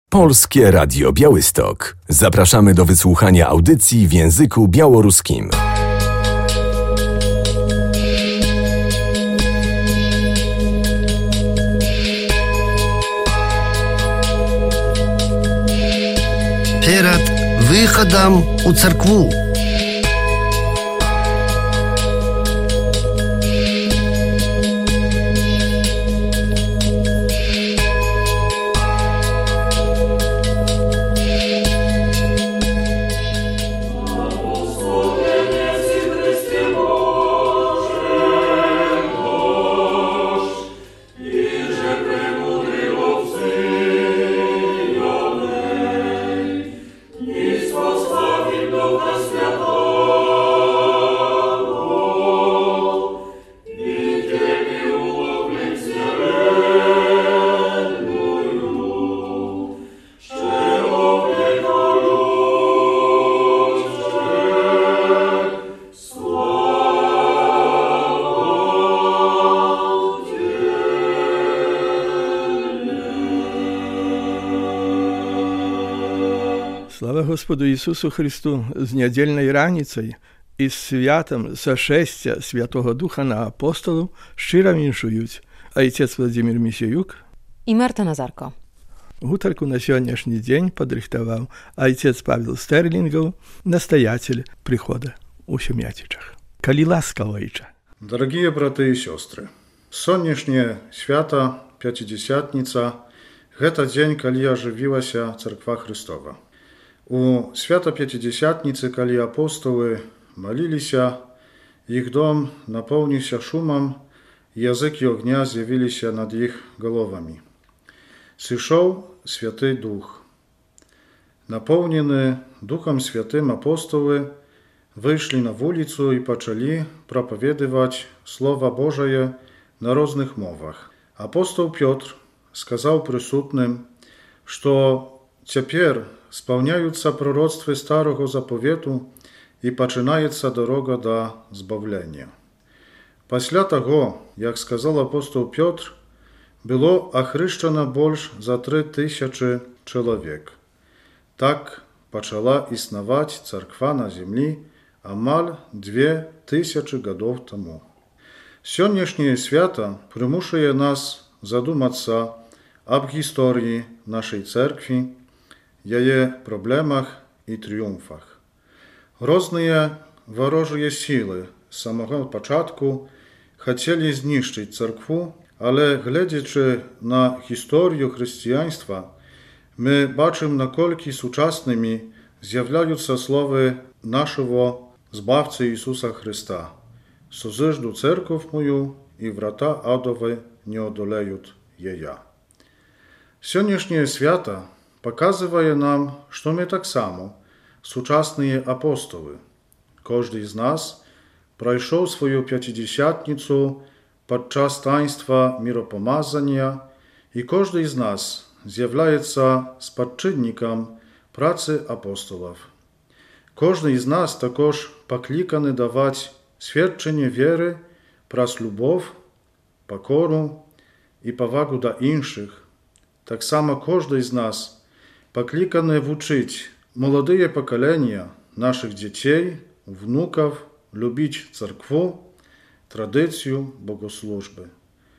Polskie Radio Białystok. Zapraszamy do wysłuchania audycji w języku białoruskim. Перед выходом у церкву. Слава Господу Ісусу Христу! З недільною раніцею і з святом сошестя Святого Духа на апостолів щиро віншують отець Владимир Місіюк і Марта Назарко. Гутарку на сьогоднішній день подрихтував отець Павел Стерлингов, настоятель прихода у Сім'ятичах. Калі ласкавайча. Дорогие браты и сестры, сённяшняе свято Пятидесятница – гэта дзень, калі ажывілася Царква Христова. У свята Пятидесятницы, калі апостолы маліліся, іх дом напоўніўся шумам, языкі огня з'явіліся над іх галовамі. Сышоў Святы Дух. Напоўнены Духом Святым апостолы выйшлі на вуліцу і пачалі прапаведаваць Слова Божае на розных мовах. Апостол Пётр сказаў прысутным, што цяпер спаўняюцца пророцтвы старого заповету і пачынаецца дарога да збавлення. Пасля таго, як сказаў апостол Пётр, было ахрышчана больш за 3000 чалавек. Так пачала існаваць царква на зямлі амаль 2000 гадоў таму. Сённяшняе свята прымушае нас задумацца аб гісторыі нашай церкві, яе праблемах і трыумфах. Розныя варожыя сілы з самага пачатку хацелі знішчыць царкву, але гледзячы на гісторыю хрысціянства, мы бачым, наколькі сучаснымі з'яўляюцца словы нашего Збавцы Ісуса Христа. «Созижду церковь мою, і врата адовы не одолеют ея». Сённяшняе свята показывае нам, што мы таксама сучасныя апостолы. Кожны з нас прайшоў сваю пятидесятніцу падчас таінства міропамазання, і кожны з нас з'яўляецца спадчыннікам працы апостолаў. Кожны з нас також пакліканы даваць сведчанне веры праз любов, пакору і павагу да іншых. Таксама кожны з нас пакліканы вучыць маладыя пакалення нашых дзяцей, внукаў, любіць царкву, традыцыю богослужбы.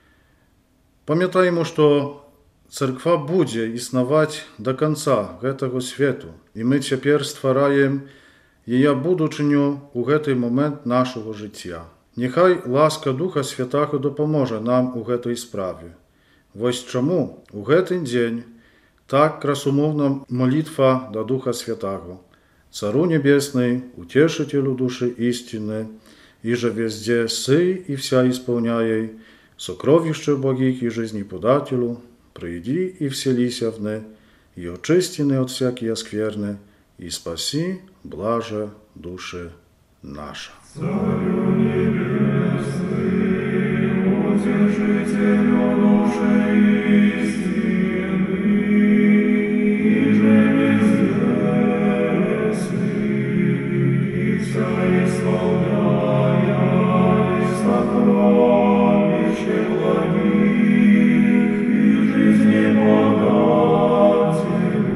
Памятаем, што царква будзе існаваць да канца гэтага свету, і мы цяпер ствараем яе будучыню ў гэты момент нашага жыцця. Няхай ласка Духа Святага дапаможа нам у гэтай справе. Вось чаму у гэты дзень так красумоўна молитва до Духа Святаго. Цару Небесный, утешителю души истины, и же везде сы и вся исполняй, сокровище Богих и жизнеподателю, приди и вселися вне, и очистины от всякие скверны, и спаси, блаже души наша. Царю Небесный, утешителю души истины, и же везде сы и вся исполняя, и сокровище благих, и жизни богатели,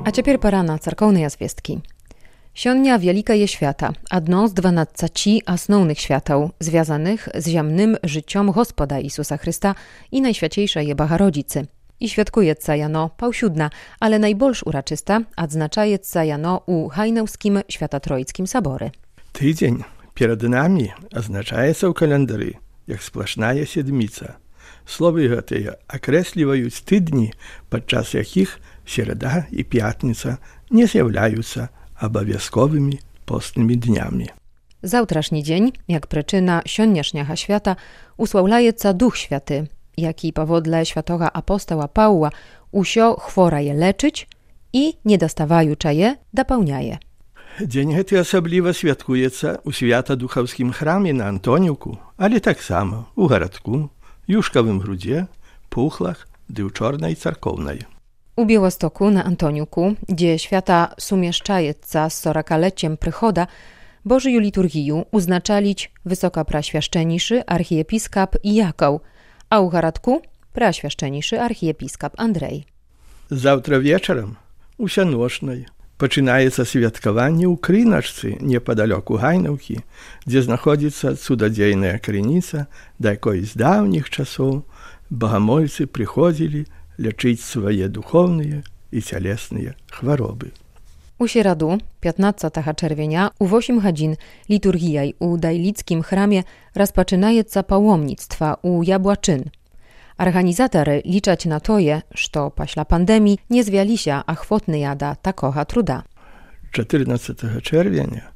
A цяпер пара на царкоўныя звесткі. Сёння вялікае свята, адно з 12 асноўных святаў, звязаных з зямным жыццём Господа Ісуса Хrysta і Найсвяцейшае Багародзіцы. І святкуецца яно паўсюдна, але найбольш урачыста адзначаецца яно ў Гайнаўскім Свята-Троіцкім саборы. Тыдзень перад намі азначаецца ў календары як сплашная седміца. Словы гэтыя акрэсліваюць тыдні, падчас якіх серада і пятніца не з'яўляюцца абавязковымі постнымі днямі. Заўтрашні дзень, як прычына сённяшняга свята, услаўляецца Дух Święty, які паводле святога апостала Паўла усё хворае лечыць і недаставаючае дапаўняе. Дзень гэты асабліва святкуецца ў свята-духаўскім храме на Антоніўку, але таксама ў гарадку, Юшкавым грудзе, Пухлах ды ў Чорнай царкоўнай. У Białostoku na Antoniuku, gdzie świata sumieszczajeca z 40-leciem przychoda, Bożiju liturgiju uznaczalić wysokopraświaszczeniszy archiepiskap Jakoł, a u Garadku praświaszczeniszy archiepiskap Andrzej. Завтра вечором у Сяношнай пачынаецца святкаванне ў Крыначцы непадалёку Гайнаўкі, дзе знаходзіцца цудадзейная крыніца, да якой з даўніх часоў багамольцы прыходзілі лечить свае духовныя і цялесныя хваробы. У сераду, 15 czerwienia, u 8 godzin liturgijaj u Dajlickim chramie rozpoczynaється pałomnictwa u Jabłaczyn. Organizatory liczać na toje, że paśla pandemii nie zwiali się achwotny jada takoha truda. 14 czerwienia,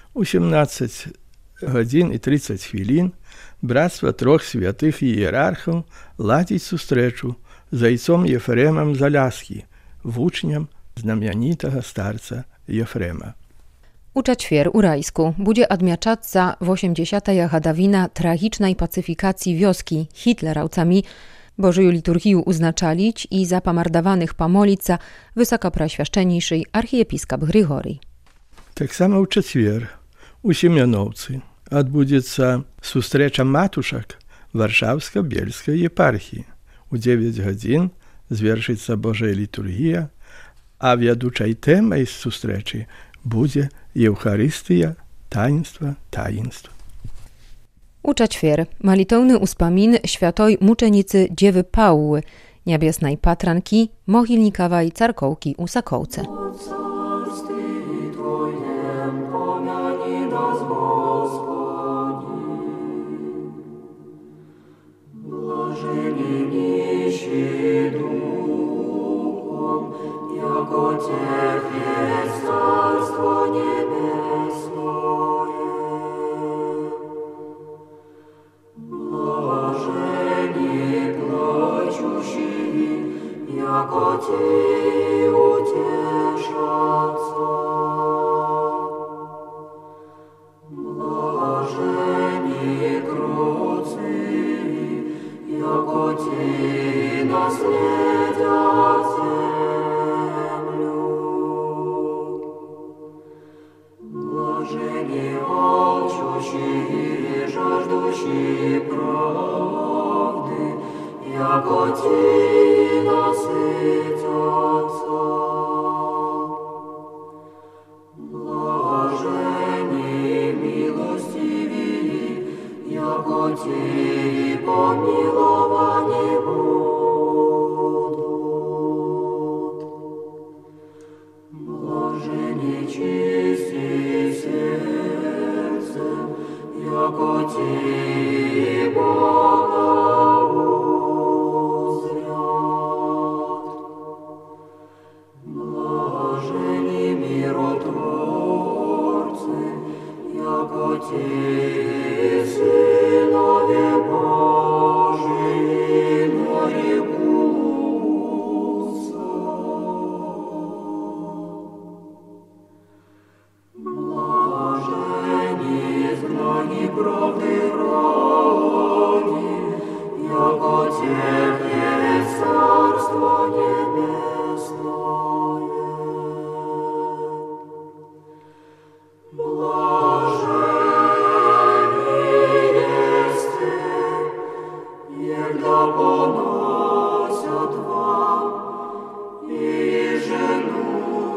18 godzin i 30 chwilin, Bractwo Troch Świętych Hierarchów ладzić сустрэчу z ojcem Jefremem Zalaski, włóczniam znamienitego starca Jefrema. U czwartek u Rajsku będzie odmiaczаться 80. gadawina tragicznej pacyfikacji wioski hitlerowcami, Bożuju liturgiju uznaczalić i za pomordowanych pomolica wysokopraświaszczeniejszej archiepiskop Grigory. Tak samo u czwartek u Siemianowcy odbędzie sustrecza matuszek Warszawsko-Bielskiej Eparchii. U 9 godzin zвершится Boża liturgia, a wiaduczej temą sustreczy będzie Eucharystia, taństwa. U czwartek malitowny uspamin świętej muczenicy Dziewy Pauły, niebiesnej patranki Mohilnikowej Carkołki u Sokołce. Поносят вам и жену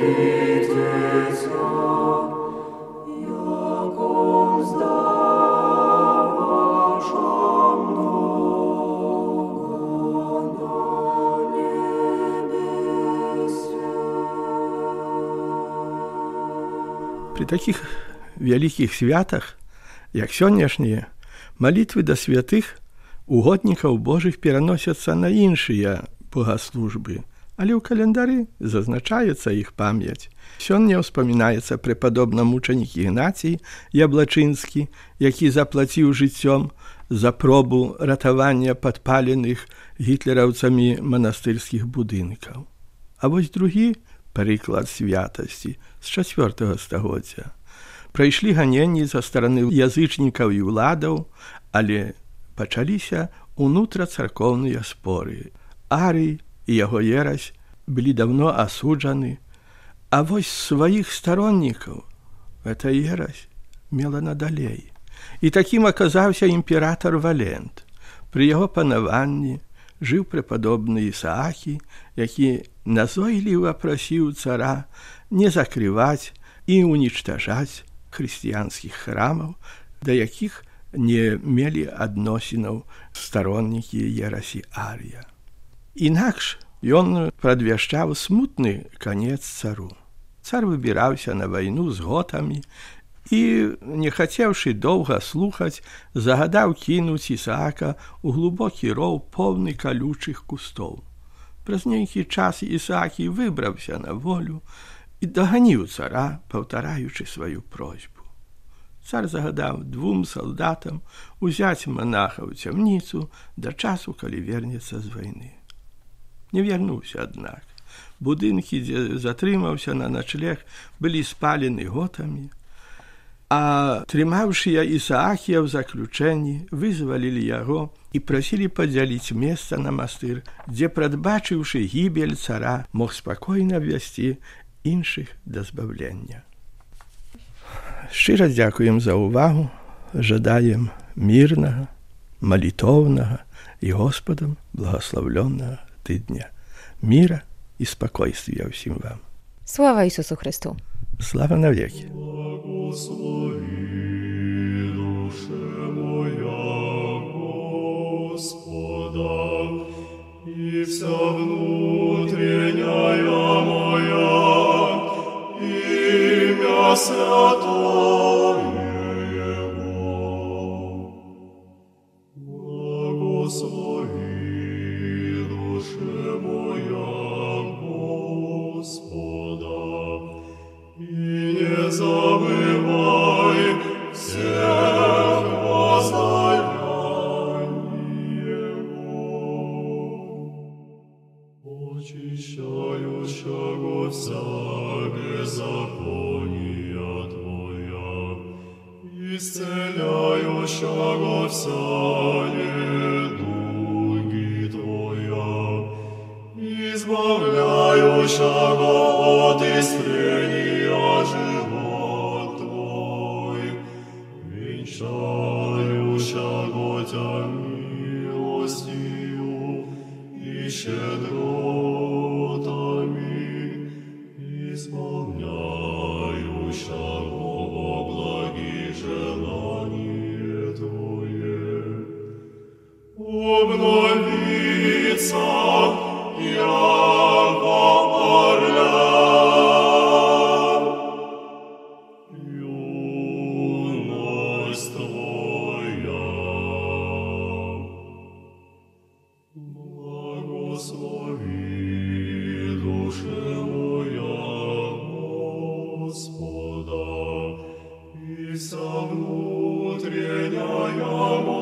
При таких вялікіх святах, як сённяшнія, малітвы да святых угоднікаў Божых пераносяцца на іншыя богаслужбы, але ў календары зазначаецца іх памяць. Сёння ўспамінаецца препадобны мучанік Ігнацій Яблачынскі, які заплаціў жыццём за пробу ратавання падпаленых гітлераўцамі манастырскіх будынкаў. А вось другі прыклад святасці з 4 стагоддзя. Прайшлі ганенні са стараны язычнікаў і ўладаў, але пачаліся унутрацаркоўныя споры. Арый і яго ерась былі даўно асуджаны, а вось сваіх староннікаў эта ерась мела надалей. І такім аказаўся імператар Валент. Пры яго панаванні жыў препадобны Ісаакі, які назойліва прасіў цара не закрываць і унічтажаць хрысціянскіх храмаў, да якіх не мелі адносінаў староннікі ерасі Арыя. Інакш ён прадвяшчаў смутны канец цару. Цар выбіраўся на вайну з готамі і, не хацеўшы доўга слухаць, загадаў кінуць Ісаака ў глыбокі роў, поўны калючых кустоў. Праз нейкі час Ісаакі выбраўся на волю і даганіў цара, паўтараючы сваю просьбу. Цар загадаў 2 салдатам узяць манаха ў цямніцу да часу, калі вернецца з вайны. Не вярнуўся, аднак. Будынкі, дзе затрымаўся на начлег, былі спалены готамі, а трымаўшыя Ісаакія ў заключэнні вызвалілі яго і прасілі падзяліць месца на мастыр, дзе, прадбачыўшы гібель цара, мог спакойна ввесці іншых да збавлення. Шчыра дзякуем за ўвагу, жадаем мірнага, малітоўнага і Господам благословленного тыдня. Мира и спокойствия всем вам. Слава Ісусу Христу! Слава навеки! Благослови, душе моя, Господа, и вся внутренняя моя, имя святое Его. Благослови, душе моя, Господа, и не забывай всех воздаяний Его, очищающего вся беззакония Твоя, исцеляющего вся недуги Твоя, избавляющего от истрения живот Твой, венчающего Тя милостью и щедротами, исполняющего благие желания Твое, обновиться яко орля, юность Твоя. Благослови, душе моя, Господа, и вся внутренняя моя,